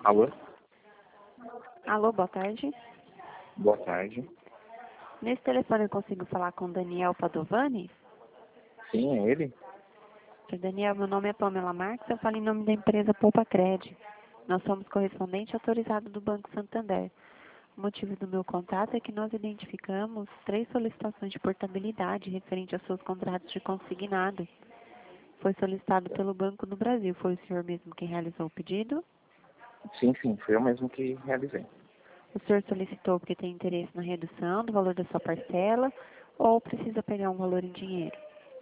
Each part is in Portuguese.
Alô? Alô, boa tarde. Boa tarde. Nesse telefone eu consigo falar com Daniel Padovani? Sim, é ele? Sr. Daniel, meu nome é Pamela Marques, eu falo em nome da empresa Poupa Cred. Nós somos correspondente autorizado do Banco Santander. O motivo do meu contato é que nós identificamos 3 solicitações de portabilidade referente aos seus contratos de consignado. Foi solicitado pelo Banco do Brasil. Foi o senhor mesmo quem realizou o pedido? Sim, foi eu mesmo que realizei. O senhor solicitou porque tem interesse na redução do valor da sua parcela ou precisa pegar um valor em dinheiro?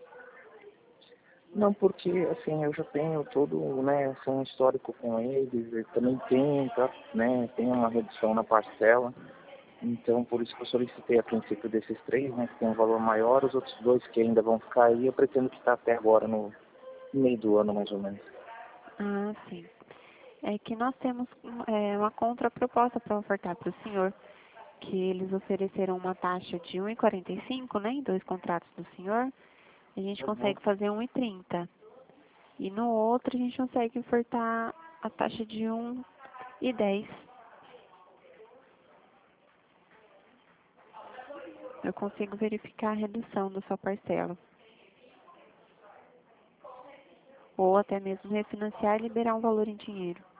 Não, porque assim, eu já tenho todo, né, assim, um histórico com eles, eu também tenho, né, tem uma redução na parcela, então por isso que eu solicitei a princípio desses 3, né, que tem um valor maior, os outros 2 que ainda vão ficar aí, eu pretendo quitar até agora, no meio do ano mais ou menos. Ah, sim. É que nós temos uma contraproposta para ofertar para o senhor, que eles ofereceram uma taxa de 1,45, né, em 2 contratos do senhor, a gente Uhum. consegue fazer 1,30. E no outro a gente consegue ofertar a taxa de 1,10. Eu consigo verificar a redução da sua parcela. Ou até mesmo refinanciar e liberar um valor em dinheiro.